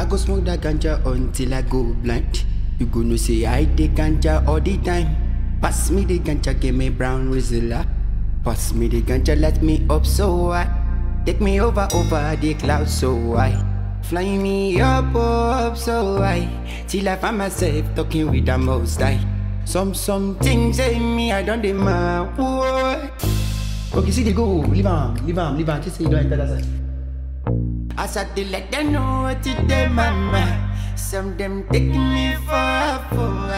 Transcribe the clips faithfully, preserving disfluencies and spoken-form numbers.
go smoke that ganja until I go blind. You gonna say I take ganja all the time. Pass me the ganja, give me brown Rizla. Pass me the ganja, let me up so high. Take me over, over the clouds so high. Fly me up, up so high. Till I find myself talking with the most high. Some, some things say me, I don't demand. Okay, see they go, leave on, leave on, leave on. Just say you don't enter that side. I said to let them know what it is, mama. Some them taking me for a fool.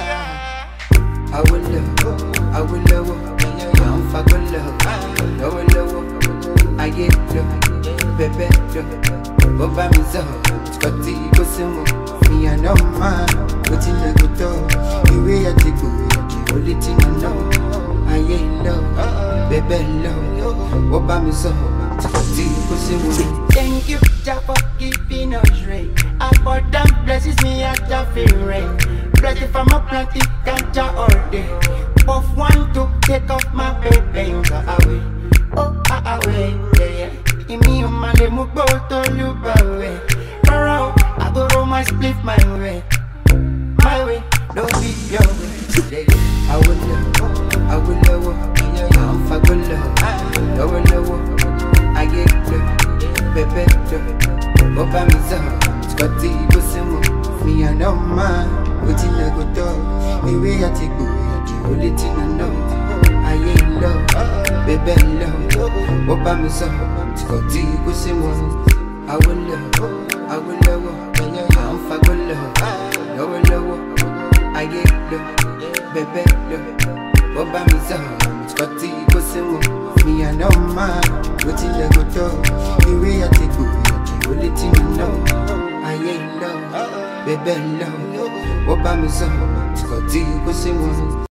I will love, I will love, I'm for good love. I will love, I get love, baby love. Over me so, Scotty go some me and no man. What in the good dog, the way I take the only thing I know. I ain't love, baby love. Over me so, Scotty go some. Thank you, Jah, for keeping us rain. Abundant blesses me at the feel rain. Bless it from a plenty ganja all day. Puff one to take off my baby. Away, oh, away, yeah, yeah. In me, man, they move both on you, away. Around, I go roll my split my way. My way, don't be your way. I will love, I will love, I'm for good love. I will love, I get love, baby love. Over me so, Scotty go some me and no man. What in the good dog, the way I take go. The only thing I know, I ain't love, baby love. Over me so, Scotty go some. I will love, I will love, I'm for good love. I will love, I get love, baby love. Over me so, Scotty go some me and no man. What in the good dog, the way I take go. The only thing I know, I ain't love, baby love. What about me so? Scotty go some.